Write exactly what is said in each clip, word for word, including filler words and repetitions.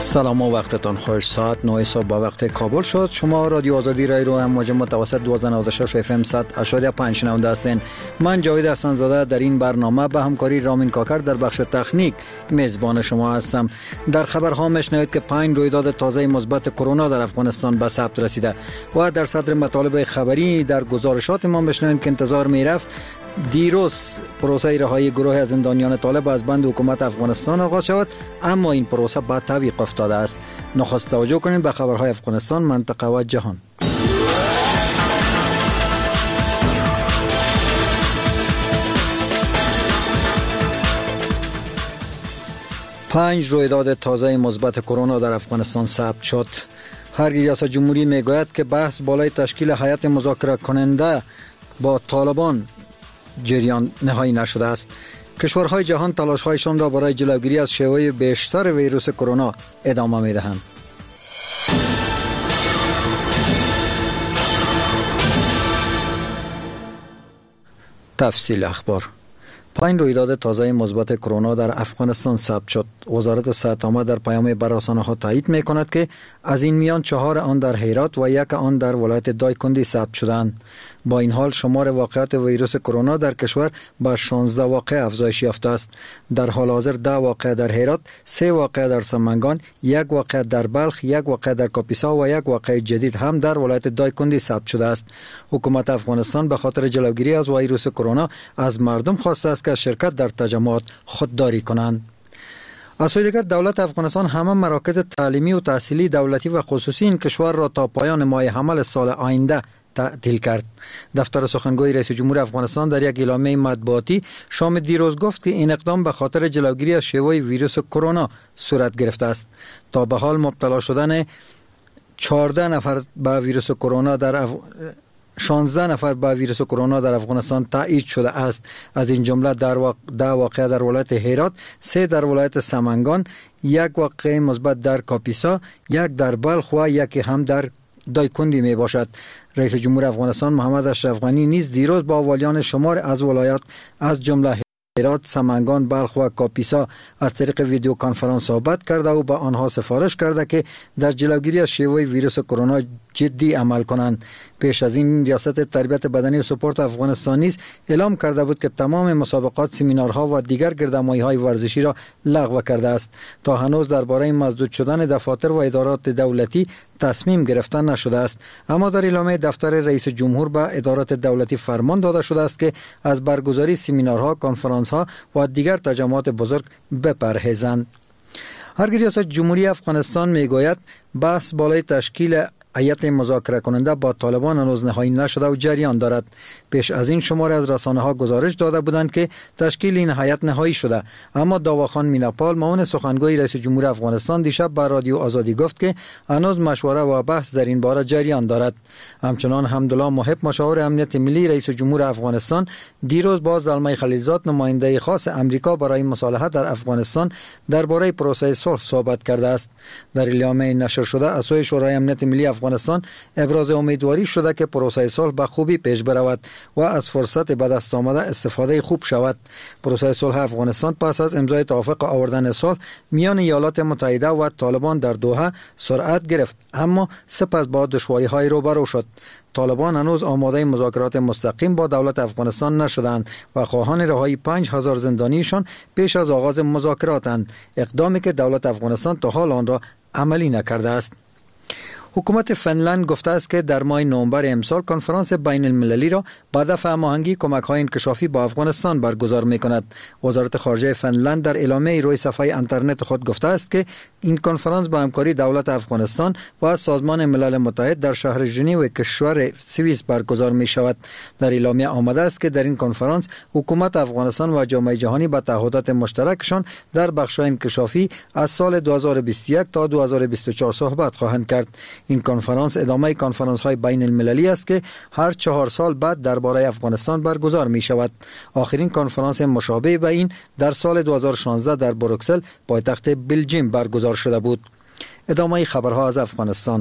سلام و وقتتان خوش. ساعت نه صبح با وقت کابل شد. شما رادیو آزادی رای رو هم موج متوسط دویست و نود و شش اف ام صد و پنج شنونده هستین. من جاوید حسن زاده در این برنامه به همکاری رامین کاکر در بخش تکنیک میزبان شما هستم. در خبرها میشنوید که پنج رویداد تازه مثبت کرونا در افغانستان به ثبت رسیده و در صدر مطالب خبری در گزارشات ما میشنوید که انتظار میرفت دیروز پروسه رهایی گروه از زندانیان طالب از بند حکومت افغانستان آغاز شود، اما این پروسه به تعویق افتاده است. نخست توجه کنید به خبرهای افغانستان، منطقه و جهان. پنج رویداد تازه مثبت کرونا در افغانستان ثبت شد. هر ریاست جمهوری میگوید که بحث بالای تشکیل هیئت مذاکره کننده با طالبان جریان نهایی نشده است. کشورهای جهان تلاش‌هایشان را برای جلوگیری از شیوع بیشتر ویروس کرونا ادامه می‌دهند. تفصیل اخبار. پنج رویداد تازه مثبت کرونا در افغانستان ثبت شد. وزارت صحت عامه در پیام بر رسانه‌ها تایید می‌کند که از این میان چهار آن در هرات و یک آن در ولایت دایکندی ثبت شدند. با این حال شمار واقعات ویروس کرونا در کشور به شانزده واقعه افزایش یافته است. در حال حاضر ده واقعه در هرات، سه واقعه در سمنگان، یک واقعه در بلخ، یک واقعه در کاپیسا و یک واقعه جدید هم در ولایت دایکندی ثبت شده است. حکومت افغانستان به خاطر جلوگیری از ویروس کرونا از مردم خواسته است که شرکت در تجمعات خودداری کنند. از سوی دیگر دولت افغانستان همه مراکز تعلیمی و تحصیلی دولتی و خصوصی این کشور را تا پایان ماه حمل سال آینده تعطیل کرد. دفتر سخنگوی رئیس جمهور افغانستان در یک اعلامیه مطبوعاتی شام دیروز گفت که این اقدام به خاطر جلوگیری از شیوع ویروس کرونا صورت گرفته است. تا به حال مبتلا شدن چهارده نفر به ویروس کرونا در اف... شانزده نفر با ویروس کرونا در افغانستان تایید شده است. از این جمله در واقع ده واقعه در ولایت هرات، سه در ولایت سمنگان، یک واقعه مثبت در کاپیسا، یک در بلخ و یکی هم در دایکندی می باشد. رئیس جمهور افغانستان محمد اشرف غنی نیز دیروز با والیان شمار از ولایات از جمله هرات، سمنگان، بلخ و کاپیسا از طریق ویدیو کنفرانس صحبت کرده و به آنها سفارش کرده که در جلوگیری از شیوع ویروس کرونا جدی عمل کنند. پیش از این ریاست تربیت بدنی و سپورت افغانستان نیز اعلام کرده بود که تمام مسابقات، سمینارها و دیگر گردمایی‌های ورزشی را لغو کرده است. تا هنوز درباره مسدود شدن دفاتر و ادارات دولتی تصمیم گرفته نشده است، اما در اعلامیه دفتر رئیس جمهور به ادارات دولتی فرمان داده شده است که از برگزاری سمینارها، کنفرانس‌ها و دیگر تجمعات بزرگ بپرهیزند. هر ریاست جمهوری افغانستان میگوید بحث بالای تشکیل هیئت مذاکره کننده با طالبان هنوز نهایی نشده و جریان دارد. پیش از این شماری از رسانه‌ها گزارش داده بودند که تشکیل این هیئت نهایی شده، اما داواخان میناپال معاون سخنگوی رئیس جمهور افغانستان دیشب به رادیو آزادی گفت که هنوز مشوره و بحث در این باره جریان دارد. همچنان حمدالله محب مشاور امنیت ملی رئیس جمهور افغانستان دیروز با زلمه خلیلزاد نماینده خاص امریکا برای مصالحه در افغانستان درباره پروسه صلح صحبت کرده است. در اعلامیه نشر شده از سوی شورای امنیت ملی افغانستان ابراز امیدواری شده که پروسه صلح به خوبی پیش برود و از فرصت به دست آمده استفاده خوب شود. پروسه صلح افغانستان پس از امضای توافق آوردن صلح میان ایالات متحده و طالبان در دوحه سرعت گرفت، اما سپس با دشواری‌های روبرو شد. طالبان هنوز آماده مذاکرات مستقیم با دولت افغانستان نشدند و خواهان رهایی پنج هزار زندانیشان پیش از آغاز مذاکراتند، اقدامی که دولت افغانستان تا حال آن را عملی نکرده است. حکومت فنلند گفته است که در ماه نوامبر امسال کنفرانس بین المللی را با هدف هماهنگی کمک‌های انکشافی با افغانستان برگزار می‌کند. وزارت خارجه فنلند در اعلامیه روی صفحه اینترنت خود گفته است که این کنفرانس با همکاری دولت افغانستان و سازمان ملل متحد در شهر ژنو کشور سوئیس برگزار می‌شود. در اعلامیه آمده است که در این کنفرانس حکومت افغانستان و جامعه جهانی با تعهدات مشترکشان در بخش‌های انکشافی از سال دو هزار و بیست و یک تا دو هزار و بیست و چهار صحبت خواهند کرد. این کنفرانس ادامه کنفرانس‌های بین المللی است که هر چهار سال بعد درباره افغانستان برگزار می شود. آخرین کنفرانس مشابه به این در سال دو هزار و شانزده در بروکسل پایتخت بلژیم برگزار شده بود. ادامه خبرها از افغانستان.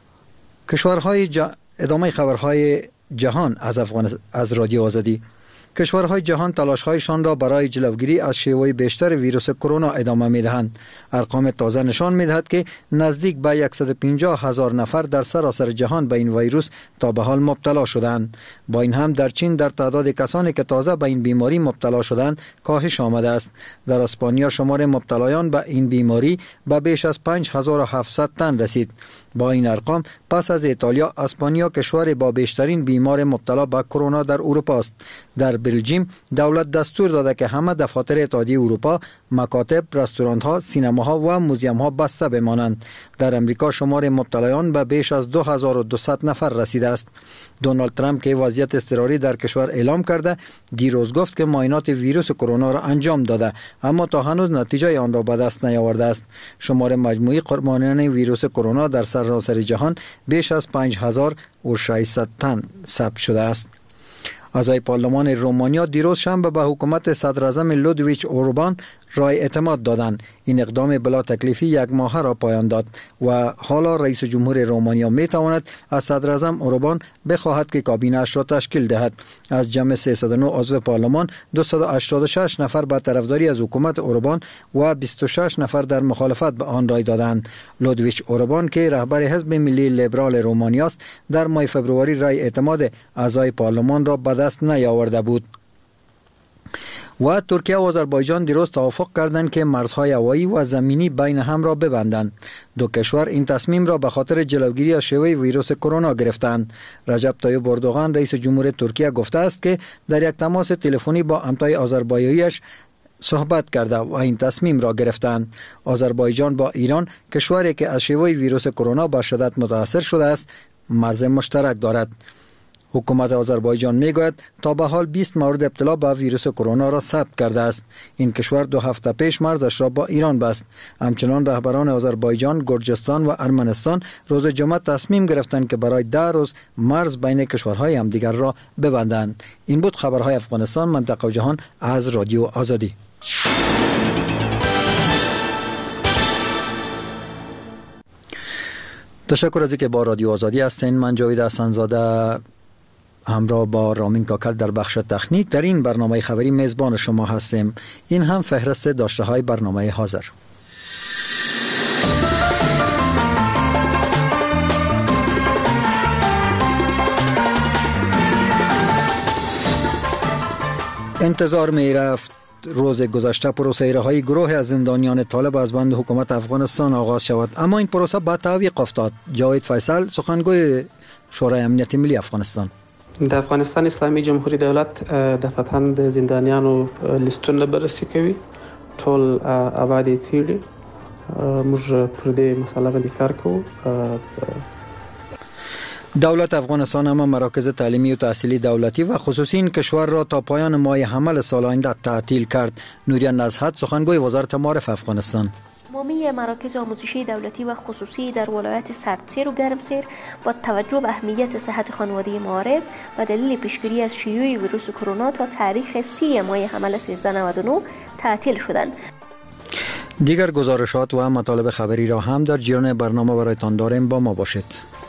کشورهای ج... ادامه خبرهای جهان از افغانستان از رادیو آزادی. کشورهای جهان تلاش‌هایشان را برای جلوگیری از شیوع بیشتر ویروس کرونا ادامه می‌دهند. ارقام تازه نشان می‌دهد که نزدیک به صد و پنجاه هزار نفر در سراسر جهان به این ویروس تا به حال مبتلا شدند. با این هم در چین در تعداد کسانی که تازه به این بیماری مبتلا شدند کاهش آمده است. در اسپانیا شمار مبتلایان به این بیماری به بیش از پنج هزار و هفتصد تن رسید. با این ارقام پس از ایتالیا، اسپانیا کشور با بیشترین بیمار مبتلا به کرونا در اروپا است. در بلژیم دولت دستور داده که همه دفاتر اتحادیه اروپا، مکاتب، رستوران‌ها، سینماها و موزیم‌ها بسته بمانند. در امریکا شمار مبتلایان به بیش از دو هزار و دویست نفر رسیده است. دونالد ترامپ که وضعیت اضطراری در کشور اعلام کرده، دیروز گفت که معاینات ویروس کرونا را انجام داده، اما تا هنوز نتیجه آن را به دست نیاورده است. شمار مجموعی قربانیان ویروس کرونا در سراسر جهان بیش از پنج هزار و ششصد تن ثبت شده است. اعضای پارلمان رومانیا دیروز شنبه به حکومت صدر اعظم لودویچ اوربان رای اعتماد دادند. این اقدام بلا تکلیفی یک ماه را پایان داد و حالا رئیس جمهور رومانیا می تواند از صدر اعظم اوربان بخواهد که کابینه اش را تشکیل دهد. از جمع سیصد و نه عضو پارلمان دویست و هشتاد و شش نفر به طرفداری از حکومت اوربان و بیست و شش نفر در مخالفت به آن رای دادند. لودویچ اوربان که رهبر حزب ملی لیبرال رومانیا است، در ماه فبروری رای اعتماد اعضای پارلمان را به دست نیاورده بود. و ترکیه و آذربایجان دیروز توافق کردند که مرزهای هوایی و زمینی بین هم را ببندند. دو کشور این تصمیم را به خاطر جلوگیری از شیوع ویروس کرونا گرفتند. رجب طیب اردوغان رئیس جمهور ترکیه گفته است که در یک تماس تلفنی با همتای آذربایجانیش صحبت کرده و این تصمیم را گرفتند. آذربایجان با ایران، کشوری که از شیوع ویروس کرونا به شدت متاثر شده است، مرز مشترک دارد. حکومت آذربایجان میگوید تا به حال بیست مورد ابتلا به ویروس کرونا را ثبت کرده است. این کشور دو هفته پیش مرزش را با ایران بست. همچنان رهبران آذربایجان، گرجستان و ارمنستان روز جمعه تصمیم گرفتند که برای ده روز مرز بین کشورهای همدیگر را ببندند. این بود خبرهای افغانستان، منطقه و جهان از رادیو آزادی. تشکر از اینکه با رادیو آزادی هستین. من جاوید حسن‌زاده همراه با رامین کاکل در بخش تکنیک در این برنامه خبری میزبان شما هستیم. این هم فهرست داشته های برنامه حاضر. انتظار می رفت روز گذشته پروسه رهایی گروه از زندانیان طالب از بند حکومت افغانستان آغاز شود، اما این پروسه به تعویق افتاد. جاوید فیصل، سخنگوی شورای امنیت ملی افغانستان: د افغانستان اسلامي جمهوریت دولت دفعتاً د زندانیانو لیستونه بررسي کوي، ټول آباد یې څیړي. موږ پر دې مسله باندې کار کوو. دولت افغانستان هم مراکز تعلیمی و تحصیلی دولتی و خصوصی این کشور را تا پایان ماه حمل سال آینده تعطیل کرد. نوریا نزهت، سخنگوی وزارت معارف افغانستان: تمامی مراکز آموزشی دولتی و خصوصی در ولایت سردسیر و گرمسیر با توجه به اهمیت صحت خانواده معارف و دلیل پیشگیری از شیوع ویروس کرونا تا تاریخ سی ماه حمل سیزده نود و نه تعطیل شدند. دیگر گزارشات و مطالب خبری را هم در جریان برنامه برایتان داریم، با ما باشید.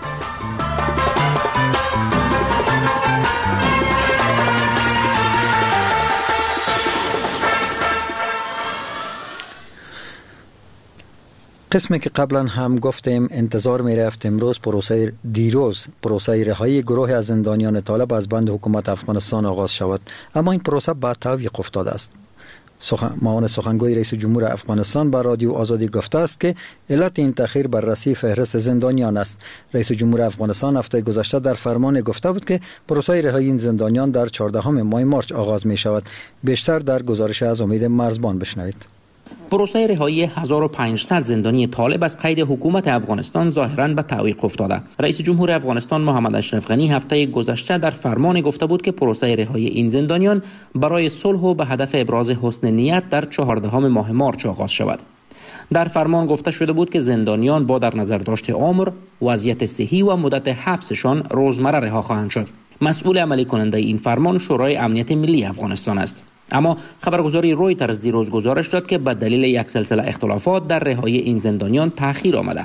قسمی که قبلا هم گفتیم انتظار می رفت امروز پروسه دیروز پروسه رهایی گروه از زندانیان طالب از بند حکومت افغانستان آغاز شود، اما این پروسه به تعویق افتاده است. سخن معاون سخنگوی رئیس جمهور افغانستان با رادیو آزادی گفته است که علت این تأخیر بررسی فهرست زندانیان است. رئیس جمهور افغانستان هفته گذشته در فرمان گفته بود که پروسه رهایی این زندانیان در چهاردهم ماه مارچ آغاز می شود. بیشتر در گزارش از امید مرزبان بشنوید. پروسه رهایی هزار و پانصد زندانی طالب از قید حکومت افغانستان ظاهراً به تعویق افتاده. رئیس جمهور افغانستان محمد اشرف غنی هفته گذشته در فرمان گفته بود که پروسه رهایی این زندانیان برای صلح و به هدف ابراز حسن نیت در چهاردهم ماه مارچ آغاز شود. در فرمان گفته شده بود که زندانیان با در نظر داشت عمر، وضعیت صحی و مدت حبسشان روزمره رها خواهند شد. مسئول عملی کننده این فرمان شورای امنیت ملی افغانستان است. اما خبرگزاری رویترز دیروز گزارش داد که به دلیل یک سلسله اختلافات در رهایی این زندانیان تأخیر آمده.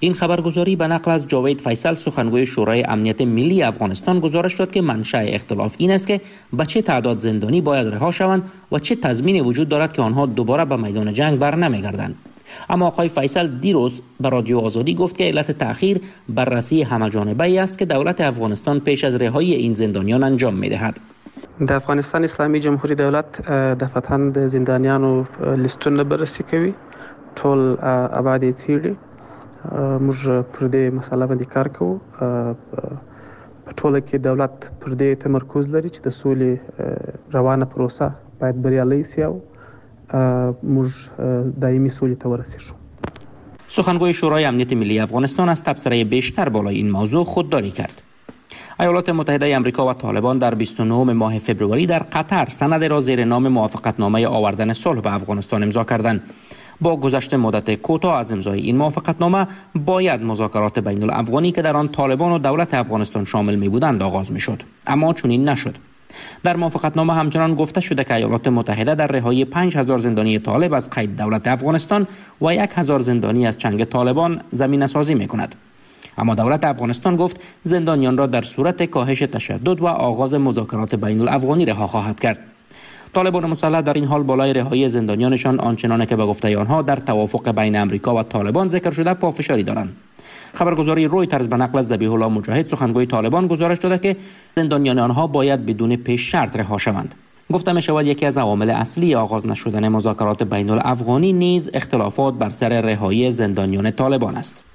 این خبرگزاری به نقل از جاوید فیصل سخنگوی شورای امنیت ملی افغانستان گزارش داد که منشأ اختلاف این است که به چه تعداد زندانی باید رها شوند و چه تضمینی وجود دارد که آنها دوباره به میدان جنگ برنمیگردند. اما آقای فیصل دیروز به رادیو آزادی گفت که علت تأخیر بررسی همه‌جانبه‌ای است که دولت افغانستان پیش از رهایی این زندانیان انجام می‌دهد. د افغانستان اسلامي جمهوریت دولت د فتن د زندانیانو لیستونه بررسي کوي، ټول آباد څیړي. موږ پر دې مسله باندې کار کوو. په ټوله کې دولت پر دې تمرکز لري چې د سولې روانه پروسه باید بریالۍ شي او موږ دایمي سولې ته ورسیږو. سخنگوی شورای امنیت ملی افغانستان از تبصره بیشتر بالای این موضوع خودداری کرد. ایالات متحده آمریکا و طالبان در بیست و نهم ماه فوریه در قطر سند را زیر نام موافقتنامه آوردن صلح به افغانستان امضا کردند. با گذشت مدت کوتاه از امضای این موافقتنامه باید مذاکرات بین الافغانی که در آن طالبان و دولت افغانستان شامل می بودند آغاز می شد، اما چنین نشد. در موافقتنامه همچنان گفته شده که ایالات متحده در رهایی پنج هزار زندانی طالب از قید دولت افغانستان و یک هزار زندانی از چنگ طالبان زمینه سازی می کند. اما دولت افغانستان گفت زندانیان را در صورت کاهش تشدد و آغاز مذاکرات بین الافغانی رها خواهد کرد. طالبان مسلح در این حال بالای رهایی زندانیانشان آنچنان که به گفته آنها در توافق بین امریکا و طالبان ذکر شده پافشاری دارند. خبرگزاری رویترز به نقل از ذبیح الله مجاهد سخنگوی طالبان گزارش داده که زندانیان آنها باید بدون پیش شرط رها شوند. گفته می شود یکی از عوامل اصلی آغاز نشدن مذاکرات بین الافغانی نیز اختلافات بر سر رهایی زندانیان طالبان است.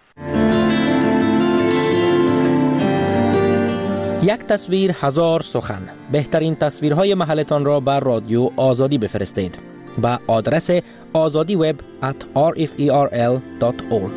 یک تصویر هزار سخن. بهترین تصویرهای محلتان را بر رادیو آزادی بفرستید با آدرس azadiweb at referl dot org.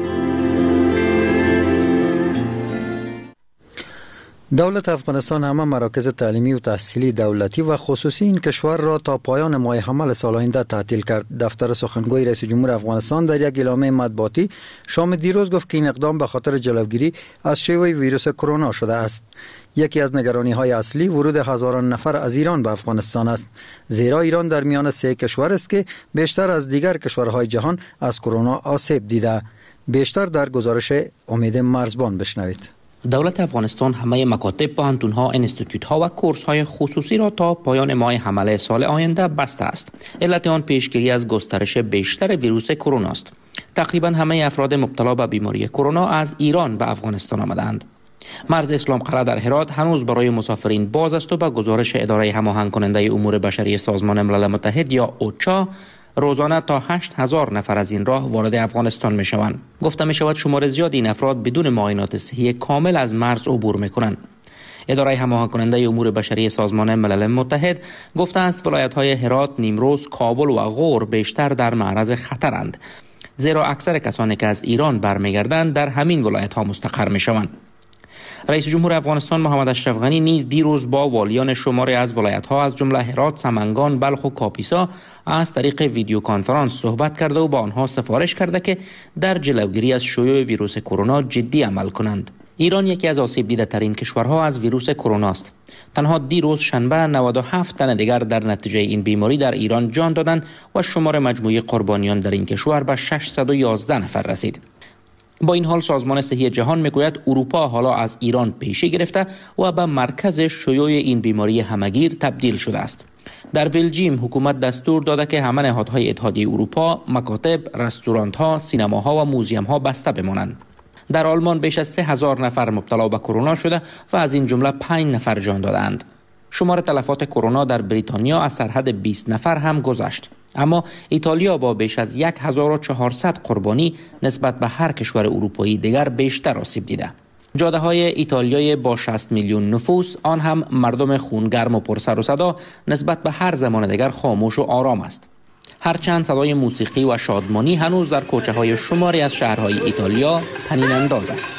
دولت افغانستان همه مراکز تعلیمی و تحصیلی دولتی و خصوصی این کشور را تا پایان ماه حمل سال آینده تعطیل کرد. دفتر سخنگوی رئیس جمهور افغانستان در یک اعلامیه مطبوعاتی شام دیروز گفت که این اقدام به خاطر جلوگیری از شیوع ویروس کرونا شده است. یکی از نگرانی های اصلی ورود هزاران نفر از ایران به افغانستان است، زیرا ایران در میان سه کشور است که بیشتر از دیگر کشورهای جهان از کرونا آسیب دیده. بیشتر در گزارش امید مرزبان بشنوید. دولت افغانستان همه مکاتب، پوهنتون‌ها، انستیتوت‌ها و کورس‌های خصوصی را تا پایان ماه حمل سال آینده بسته است. علت آن پیشگیری از گسترش بیشتر ویروس کرونا است. تقریبا همه افراد مبتلا به بیماری کرونا از ایران به افغانستان آمدند. مرز اسلام قلعه در هرات هنوز برای مسافرین باز است و به گزارش اداره هماهنگ کننده امور بشری سازمان ملل متحد یا اوچا روزانه تا هشت هزار نفر از این راه وارد افغانستان می شوند. گفته می شود شمار زیاد این افراد بدون معاینات صحی کامل از مرز عبور می کنند. اداره هماهنگ کننده امور بشری سازمان ملل متحد گفته است ولایت های هرات، نیمروز، کابل و غور بیشتر در معرض خطرند، زیرا اکثر کسانی که از ایران برمیگردند در همین ولایت ها مستقر می شوند. رئیس جمهور افغانستان محمد اشرف غنی نیز دیروز با والیان شماری از ولایت‌ها از جمله هرات، سمنگان، بلخ و کاپیسا از طریق ویدیو کنفرانس صحبت کرده و با آنها سفارش کرده که در جلوگیری از شیوع ویروس کرونا جدی عمل کنند. ایران یکی از آسیب دیده ترین کشورها از ویروس کرونا است. تنها دیروز شنبه نود و هفت تن دیگر در نتیجه این بیماری در ایران جان دادند و شمار مجموعی قربانیان در این کشور به ششصد و یازده نفر رسید. با این حال سازمان صحی جهان میگوید اروپا حالا از ایران پیشی گرفته و به مرکز شیوع این بیماری همگیر تبدیل شده است. در بلژیم حکومت دستور داده که همه نهادهای اتحادیه اروپا، مکاتب، رستوران‌ها، سینماها و موزیم‌ها بسته بمانند. در آلمان بیش از سه هزار نفر مبتلا به کرونا شده و از این جمله پنج نفر جان دادند. شمار تلفات کرونا در بریتانیا از سرحد بیست نفر هم گذشت. اما ایتالیا با بیش از هزار و چهارصد قربانی نسبت به هر کشور اروپایی دیگر بیشتر آسیب دیده. جاده های ایتالیای با شصت میلیون نفوس آن هم مردم خونگرم و پرسر و صدا نسبت به هر زمان دیگر خاموش و آرام است. هرچند صدای موسیقی و شادمانی هنوز در کوچه های شماری از شهرهای ایتالیا طنین انداز است.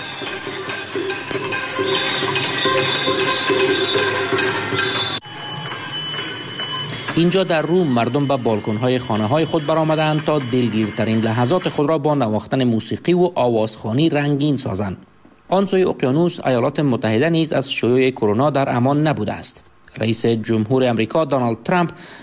اینجا در روم مردم به بالکن‌های خانه‌های خود برآمدند تا دلگیرترین لحظات خود را با نواختن موسیقی و آوازخوانی رنگین سازند. آن سوی اقیانوس ایالات متحده نیز از شیوع کرونا در امان نبوده است. رئیس جمهور امریکا دونالد ترامپ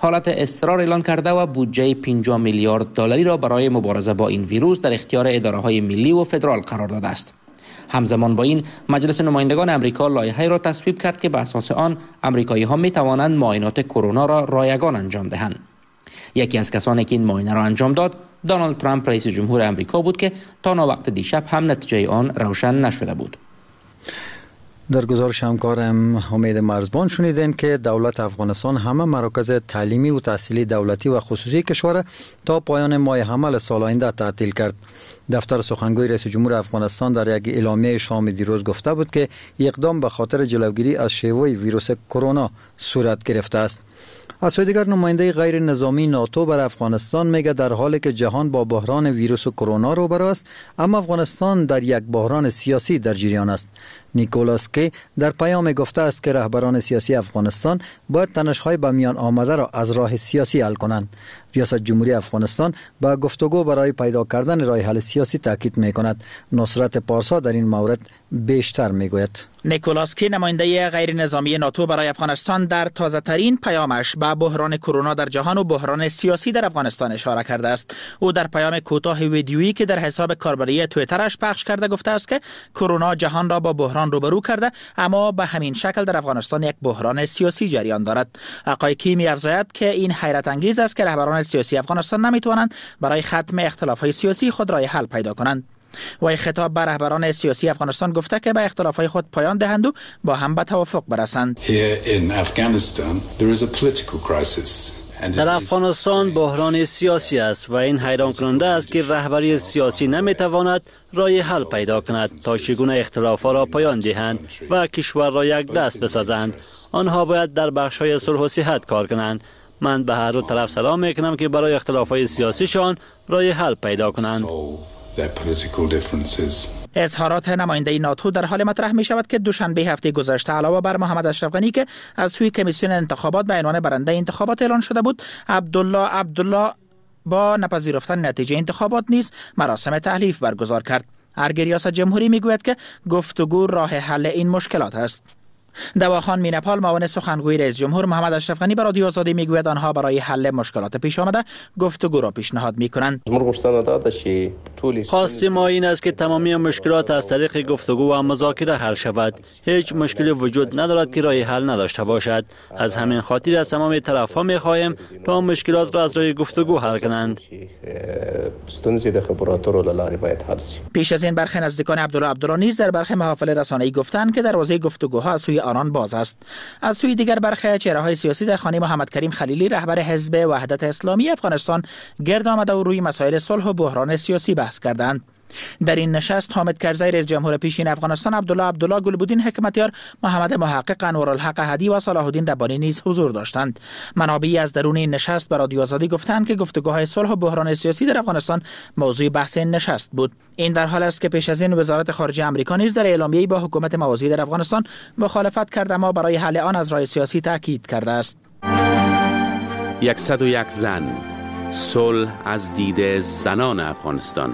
حالت اضطرار اعلان کرده و بودجه پنجاه میلیارد دلاری را برای مبارزه با این ویروس در اختیار اداره‌های ملی و فدرال قرار داده است. همزمان با این مجلس نمایندگان امریکا لایحه‌ای را تصویب کرد که به اساس آن امریکایی‌ها می‌توانند معاینات کرونا را رایگان انجام دهند. یکی از کسانی که این معاینه را انجام داد دونالد ترامپ رئیس جمهور امریکا بود که تا ناوقت دیشب هم نتیجه آن روشن نشده بود. در گزارش همکارم حمید مرزبان شنیدین که دولت افغانستان همه مراکز تعلیمی و تحصیلی دولتی و خصوصی کشور تا پایان ماه حمل سال آینده تعطیل کرد. دفتر سخنگوی رئیس جمهور افغانستان در یک اعلامیه شام دیروز گفته بود که اقدام به خاطر جلوگیری از شیوع ویروس کرونا صورت گرفته است. از سوی دیگر نماینده غیر نظامی ناتو بر افغانستان میگه در حالی که جهان با بحران ویروس کرونا روبرو است، اما افغانستان در یک بحران سیاسی در جریان است. نیکولاس کی در پیام گفته است که رهبران سیاسی افغانستان باید تنش‌های به میان آمده را از راه سیاسی حل کنند. ریاست جمهوری افغانستان با گفتگو برای پیدا کردن راه حل سیاسی تاکید می‌کند. نصرت پارسا در این مورد بیشتر میگوید. نیکولاس کی نماینده غیر نظامی ناتو برای افغانستان در تازه ترین پیامش به بحران کرونا در جهان و بحران سیاسی در افغانستان اشاره کرده است. او در پیام کوتاه ویدیویی که در حساب کاربری توییترش پخش کرده گفته است که کرونا جهان را با بحران روبرو کرده، اما به همین شکل در افغانستان یک بحران سیاسی جریان دارد. آقای کی می‌افزاید که این حیرت انگیز است که رهبران سیاسی افغانستان نمی‌توانند برای ختم اختلاف‌های سیاسی خود راه حل پیدا کنند. وی خطاب به رهبران سیاسی افغانستان گفته که به اختلاف‌های خود پایان دهند و با هم به توافق برسند. در افغانستان بحران سیاسی است و این حیران کننده است که رهبری سیاسی نمیتواند راه حل پیدا کند تا چگونه اختلافات را پایان دهند و کشور را یک دست بسازند. آنها باید در بخش‌های صلح و صحت کار کنند. من به هر دو طرف سلام میکنم که برای اختلافات سیاسیشان راه حل پیدا کنند. اظهارات نماینده ناتو در حال مطرح می شود که دوشنبه هفته گذشته علاوه بر محمد اشرف غنی که از سوی کمیسیون انتخابات به عنوان برنده انتخابات اعلان شده بود، عبدالله عبدالله با نپذیرفتن نتیجه انتخابات نیز مراسم تحلیف برگزار کرد. ارگ ریاست جمهوری می گوید که گفتگو راه حل این مشکلات است. دواخان مینپال معاون سخنگوی رئیس جمهور محمد اشرف غنی به رادیو آزادی میگوید آنها برای حل مشکلات پیش آمده گفتگو را پیشنهاد میکنند. خواست ما این است که تمامی مشکلات از طریق گفتگو و مذاکره حل شود. هیچ مشکلی وجود ندارد که راه حل نداشته باشد. از همین خاطر از تمام طرف‌ها می‌خواهیم تا مشکلات را از راه گفتگو حل کنند. پیش از این برخی نزدیکان عبدالله عبدالله نیز در برخی محافل رسانه‌ای گفتند که دروازه گفتگوها از سوی آنان باز است. از سوی دیگر برخی چهره‌های سیاسی در خانه محمد کریم خلیلی رهبر حزب وحدت اسلامی افغانستان گرد آمده و روی مسائل صلح و بحران سیاسی بحث کردند. در این نشست حامد کرزی رئیس جمهور پیشین افغانستان، عبدالله عبدالله گلبودین حکمتیار، محمد محقق، انوارالحق هدی و صلاح الدین ربانی نیز حضور داشتند. منابعی از درون این نشست به رادیو آزادی گفتند که گفتگوهای صلح و بحران سیاسی در افغانستان موضوع بحث این نشست بود. این در حال است که پیش از این وزارت خارجه آمریکا نیز در اعلامیه‌ای با حکومت موازی در افغانستان مخالفت کرده اما برای حل آن از راه سیاسی تاکید کرده است. صد و یک زن، صلح از دید زنان افغانستان.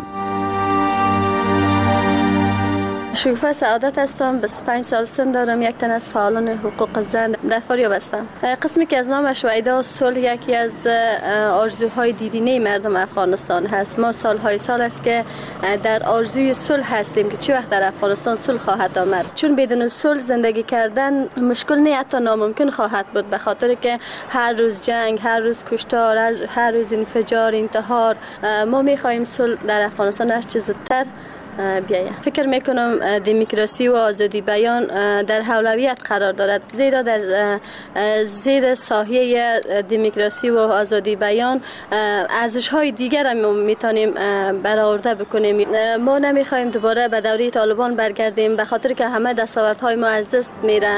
شکوفه سعادت هستم، بیست و پنج سال سن دارم، یک تن از فعالان حقوق زن در فاریاب هستم. قسمی که از نام شویدا صلح یکی از آرزوهای دیرینه مردم افغانستان هست. ما سالهای سال است که در آرزوی صلح هستیم که چه وقت در افغانستان صلح خواهد آمد، چون بدون صلح زندگی کردن مشکل نه، حتی ناممکن خواهد بود، به خاطر که هر روز جنگ، هر روز کشتار، هر روز انفجار، انتحار. ما می‌خواهیم صلح در افغانستان هر چه زودتر بیاید. فکر میکنم دموکراسی و آزادی بیان در اولویت قرار دارد، زیرا در زیر سایه دموکراسی و آزادی بیان ارزش های دیگر هم میتونیم برآورده بکنیم. ما نمیخوایم دوباره به دوره طالبان برگردیم، به خاطر که همه دستاوردهای ما از دست میره.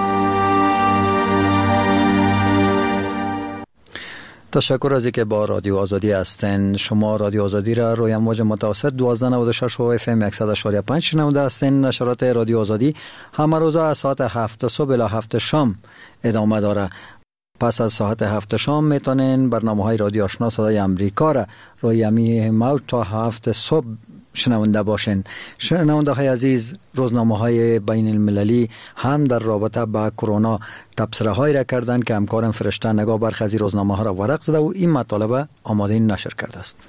تشکر از اینکه با رادیو آزادی هستین. شما رادیو آزادی را روی امواج متوسط دوازده نود و شش و اف ام صد و پنج شنونده هستین. نشرات رادیو آزادی همه روزا از ساعت هفت صبح الی هفت شام ادامه داره. پس از ساعت هفت شام میتونین برنامه های رادیو آشنا صدای امریکا را روی امی موج تا هفت صبح شنونده باشین. شنونده های عزیز، روزنامه های بین المللی هم در رابطه با کرونا تبصره های را کردند که همکارم فرشته نگاه برخی از روزنامه ها را ورق زده و این مطالب آماده نشر کرده است.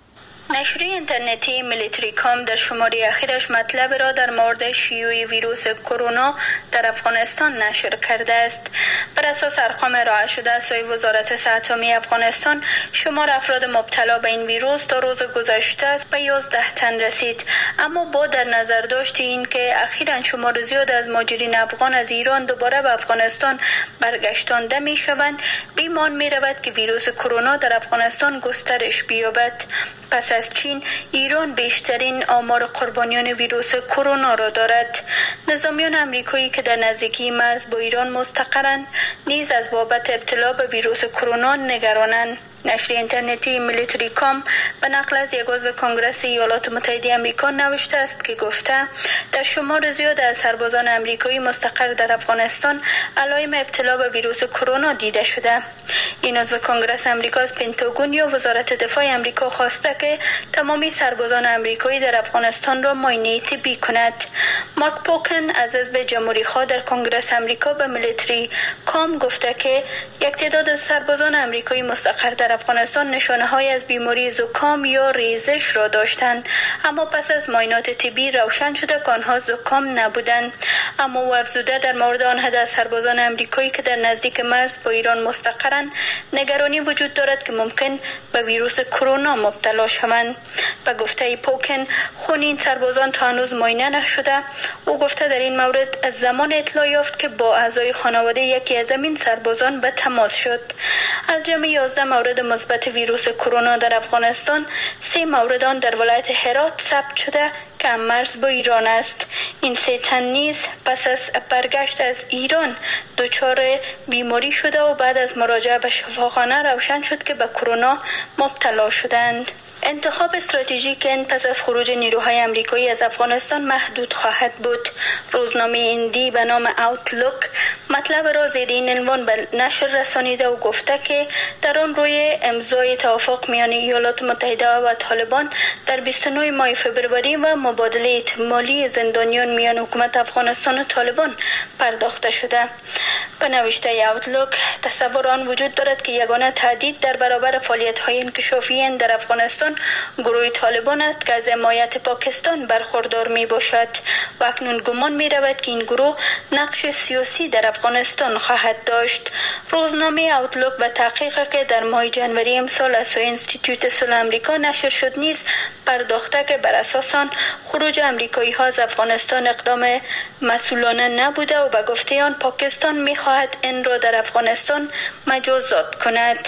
نشریه اینترنتی میلیتری کام در شماره اخیرش مطلب را در مورد شیوع ویروس کرونا در افغانستان نشر کرده است. بر اساس ارقام ارائه شده از سوی وزارت صحت عامه افغانستان، شمار افراد مبتلا به این ویروس تا روز گذشته به یازده تن رسید. اما با در نظر داشت این که اخیراً شمار زیاد از مهاجرین افغان از ایران دوباره به افغانستان برگشتانده می شوند، بیمان می رود که ویروس کرونا در افغانستان گسترش بیابد. پس از چین، ایران بیشترین آمار قربانیان ویروس کرونا را دارد. نظامیان آمریکایی که در نزدیکی مرز با ایران مستقرند نیز از بابت ابتلا به ویروس کرونا نگرانند. نشریه اینترنتی میلیتری کام به نقل از یک عضو کنگره ایالات متحده آمریکا نوشته است که گفته در شمار زیاد از سربازان آمریکایی مستقر در افغانستان علائم ابتلا به ویروس کرونا دیده شده. این عضو کنگره آمریکا از پنتاگون یا وزارت دفاع آمریکا خواسته که تمامی سربازان آمریکایی در افغانستان را معاینه طبی کند. مارک پوکن از حزب جمهوری خواه در کنگره آمریکا به میلیتری کام گفته که یک تعداد از سربازان آمریکایی مستقر در افغانستان نشانه های از بیماری زکام یا ریزش را داشتند، اما پس از معاینات طبی روشن شده که آنها زکام نبودند. اما او افزوده در مورد آن عدد از سربازان آمریکایی که در نزدیک مرز با ایران مستقرند نگرانی وجود دارد که ممکن به ویروس کرونا مبتلا شوند. به گفته پوکن، خون این سربازان تا هنوز معاینه نشده. او گفته در این مورد از زمان اطلاع یافت که با اعضای خانواده یکی از این سربازان به تماس شد. از جمع یازده مورد مثبت ویروس کرونا در افغانستان، سه مورد آن در ولایت هرات ثبت شده که هم مرز با ایران است. این سه تن نیز پس از برگشت از ایران دچار بیماری شده و بعد از مراجعه به شفاخانه روشن شد که به کرونا مبتلا شدند. انتخاب استراتژیک هند پس از خروج نیروهای آمریکایی از افغانستان محدود خواهد بود. روزنامه هندی به نام اوتلوک مطلب را زیر این عنوان به نشر رسانیده و گفته که در آن روی امضای توافق میان ایالات متحده و طالبان در بیست و نه ماه فوریه و مبادله مالی زندانیان میان حکومت افغانستان و طالبان پرداخته شده. به نوشته اوتلوک، تصور آن وجود دارد که یگانه تهدید در برابر فعالیت‌های انکشافی هند در افغانستان گروه طالبان است که از حمایت پاکستان برخوردار می باشد و اکنون گمان می رود که این گروه نقش سیاسی در افغانستان خواهد داشت. روزنامه اوتلوک به تحقیق که در ماه جنوری امسال از سوی انستیتوت صلح آمریکا نشر شد نیز پرداخته که بر اساس آن خروج آمریکایی ها از افغانستان اقدام مسئولانه نبوده و به گفته آن پاکستان می خواهد این را در افغانستان مجازات کند.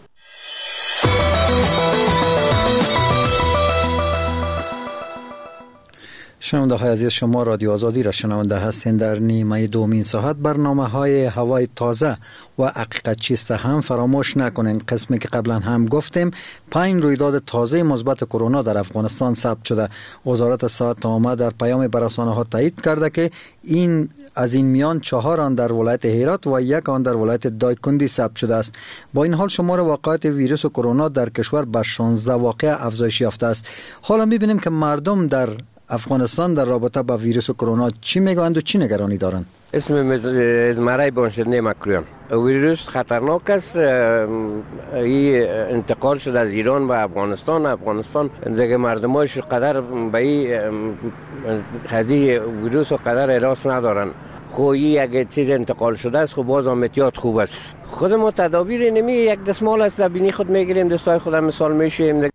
شنونده های عزیز، شما رادیو آزادی را شنونده هستین. در نیمه دومین ساعت برنامه های هوای تازه و حقیقت چیست هم فراموش نکنین. قسمی که قبلا هم گفتیم، پنج رویداد تازه مثبت کرونا در افغانستان ثبت شده. وزارت صحت عامه در پیام به رسانه ها تایید کرده که این از این میان چهار آن در ولایت هرات و یک آن در ولایت دایکندی ثبت شده است. با این حال شمار واقعات ویروس کرونا در کشور به شانزده واقعه افزایش یافته است. حالا می‌بینیم که مردم در افغانستان در رابطه با ویروس کرونا چی میگویند و چی نگرانی دارند؟ اسم مرای بانشده مکرویم. ویروس خطرناک است. این انتقال شده از ایران به افغانستان. افغانستان دیگه مردمایش قدر به این هذه ویروس و قدر احساس ندارن. خویی اگه چیز انتقال شده است خب باز احتیاط خوب است. خود ما تدابیر نمی یک دستمال است در بینی خود میگیریم، دستای خودم مثال میشیم.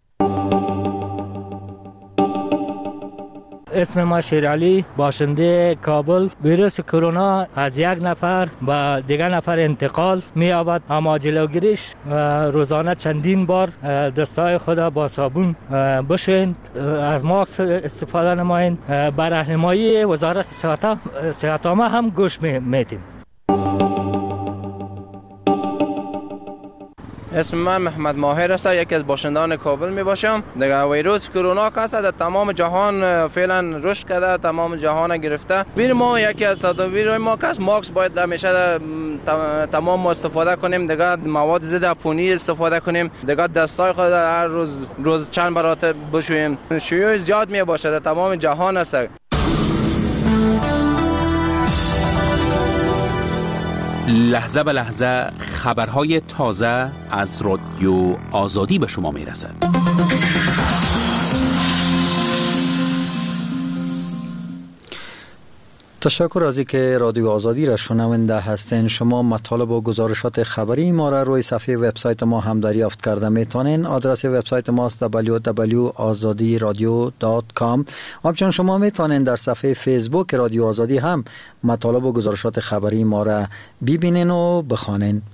اسم ما شیرعلی، باشنده کابل. ویروس کرونا از یک نفر به دیگر نفر انتقال می‌یابد، اما جلوگیریش روزانه چندین بار دستای خود با صابون بشویید، از ماسک استفاده نمایید. بر راهنمایی وزارت صحت عامه هم گوش میدیم. اسم من محمد ماهر است، یکی از باشندگان کابل می باشم. دیگه ویروس کرونا که در تمام جهان فعلا رشد کرده، تمام جهان گرفته. بیر ما یکی از تدابیر ما که ماسک باید همیشه تمام ما استفاده کنیم، دیگه مواد ضد عفونی استفاده کنیم، دیگه دستای خود هر روز روز چند مرتبه بشوییم. شیوع زیاد می باشه در تمام جهان است. لحظه به لحظه خبرهای تازه از رادیو آزادی به شما می رسد. تشکر از اینکه رادیو آزادی را شنونده هستین. شما مطالب و گزارشات خبری ما را روی صفحه وبسایت ما هم دریافت کرده میتونین. آدرس وبسایت ما است دبلیو دبلیو دات آزادی رادیو دات کام. همچنین شما میتونین در صفحه فیسبوک رادیو آزادی هم مطالب و گزارشات خبری ما را ببینین و بخوانین.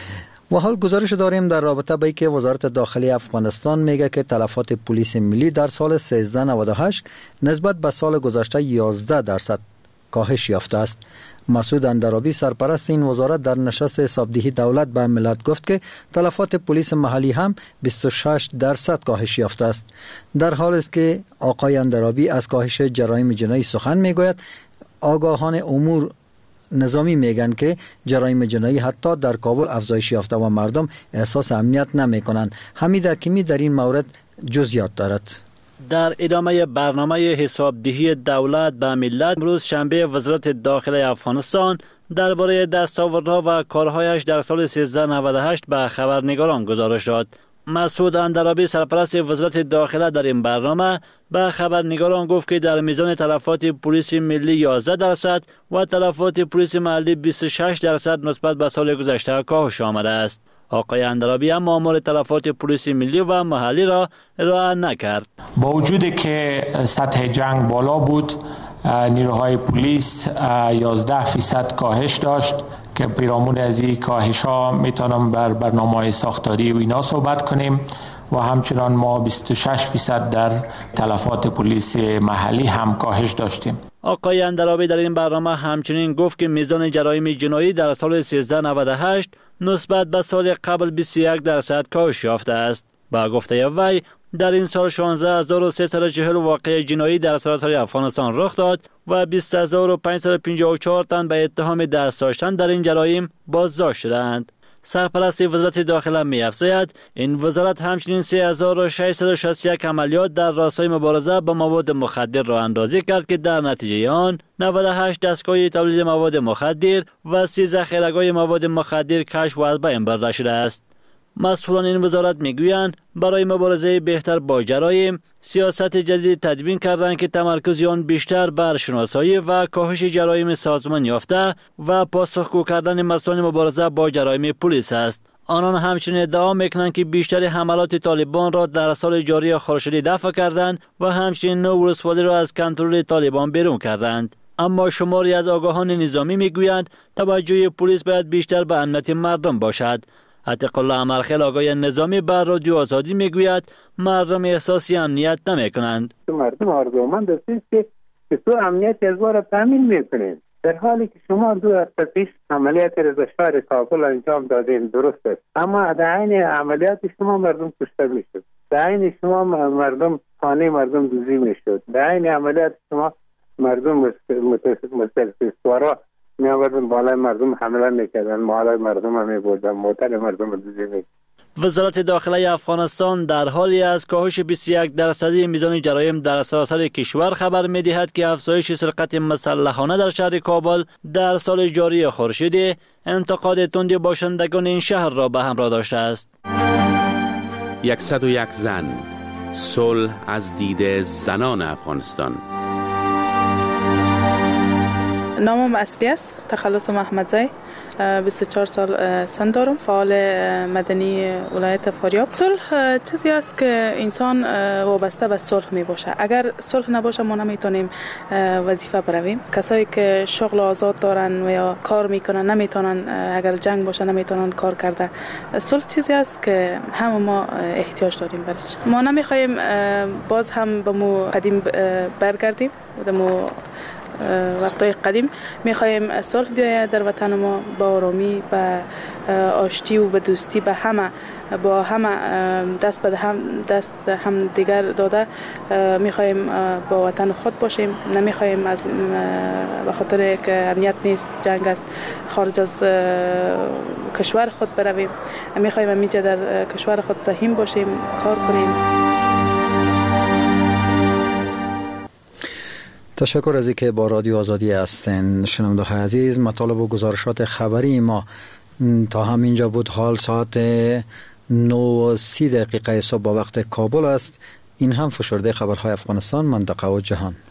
و حال گزارش داریم در رابطه با اینکه وزارت داخلی افغانستان میگه که تلفات پلیس ملی در سال سیزده نود و هشت نسبت به سال گذشته یازده درصد کاهش یافته است. مسعود اندرابی سرپرست این وزارت در نشست حسابدهی دولت به ملت گفت که تلفات پلیس محلی هم بیست و شش درصد کاهش یافته است. در حالی است که آقای اندرابی از کاهش جرایم جنایی سخن میگوید، آگاهان امور نظامی میگن که جرایم جنایی حتی در کابل افزایش یافته و مردم احساس امنیت نمی کنند. حمید حکیمی در این مورد جزئیات دارد. در ادامه برنامه حسابدهی دولت به ملت امروز شنبه وزارت داخلی افغانستان درباره دستاوردها و کارهایش در سال سیزده نود و هشت به خبرنگاران گزارش داد. مسعود اندرابی سرپرست وزارت داخله در این برنامه به خبرنگاران گفت که در میزان تلفات پلیس ملی یازده درصد و تلفات پلیس محلی بیست و شش درصد نسبت به سال گذشته کاهش آمده است. آقای اندرابی هم آمار تلفات پلیس ملی و محلی را ارائه نکرد. با وجود که سطح جنگ بالا بود، نیروهای پلیس یازده فیصد کاهش داشت که پیرامون از این کاهش ها میتونم بر برنامه ساختاری و اینا صحبت کنیم و همچنان ما بیست و شش فیصد در تلفات پلیس محلی هم کاهش داشتیم. آقای اندرابی در این برنامه همچنین گفت که میزان جرایم جنایی در سال سیزده نود و هشت نسبت به سال قبل بیست و یک درصد کاهش یافته است. با گفته وی در این سال شانزده هزار و سیصد و چهل واقعه جنایی در سراسر افغانستان رخ داد و بیست هزار و پانصد و پنجاه و چهار تن به اتهام دست داشتن در این جرایم بازداشت شدند. سرپرست وزارت داخله می افزاید این وزارت همچنین سه هزار و ششصد و شصت و یک عملیات در راستای مبارزه با مواد مخدر را اندازی کرد که در نتیجه آن نود و هشت دستگاه تولید مواد مخدر و سی ذخیره‌گاه مواد مخدر کشف و از بین برده شده است. مسئولان این وزارت میگویند برای مبارزه بهتر با جرایم سیاست جدید تدوین کردند که تمرکز آن بیشتر بر شناسایی و کاهش جرایم سازمان یافته و پاسخگو کردن مسئولان مبارزه با جرایم پلیس است. آنان همچنین ادعا میکنند که بیشتر حملات طالبان را در سال جاری خورشیدی دفع کردند و همچنین نو ولسوالی را از کنترل طالبان بیرون کردند. اما شماری از آگاهان نظامی میگویند توجه پلیس باید بیشتر به امنیت مردم باشد. عتیق الله امرخیل آقای نظامی بر رادیو آزادی میگوید مردم احساسی امنیت نمی کنند. مردم آرزومند هستید که تو امنیت از را تامین میکنید، در حالی که شما دو هفته پیش عملیات را در شهر کابل انجام دادین، درست است، اما در عین عملیات شما مردم کشته میشد، در عین شما مردم خانه مردم دوزی میشد، در عین عملیات شما مردم متسلسل‌سوارا می آوردن بالای مردم حمله میکردن، بالای مردم هم میبردن، موتر مردم دوزی میکردن. وزارت داخله افغانستان در حالی از کاهش بیست و یک درصدی میزان جرایم در سراسر کشور خبر میدهد که افزایش سرقت مسلحانه در شهر کابل در سال جاری خورشیدی انتقاد تند باشندگان این شهر را به همراه داشته است. صد و یک زن، صلح از دید زنان افغانستان. نامم اصلی است تخلص محمدزی، بیست و چهار سال سن دارم، فعال مدنی ولایت فاریاب. صلح چیزی است که انسان وابسته به صلح می باشه. اگر صلح نباشه ما نمیتونیم وظیفه برویم. کسایی که شغل آزاد دارن و یا کار میکنن نمیتونن، اگر جنگ باشه نمیتونن کار کرده. صلح چیزی است که همه ما احتیاج داریم برش. ما نمیخوایم باز هم به مو قدیم برگردیم، به مو وقتای قدیم میخواهیم صلح بیاید در وطن ما، با آرامی، به آشتی و به دوستی، به همه با همه دست به هم دست هم دیگر داده میخواهیم با وطن خود باشیم. نمیخواهیم از به خاطر که امنیت نیست، جنگ است، خارج از کشور خود برویم. میخواهیم همینجا در کشور خود سهیم باشیم، کار کنیم. تشکر از اینکه با رادیو آزادی هستین. شنونده های عزیز، مطالب و گزارشات خبری ما تا همینجا بود. حال ساعت نه و سی دقیقه صبح با وقت کابل است. این هم فشرده خبرهای افغانستان، منطقه و جهان.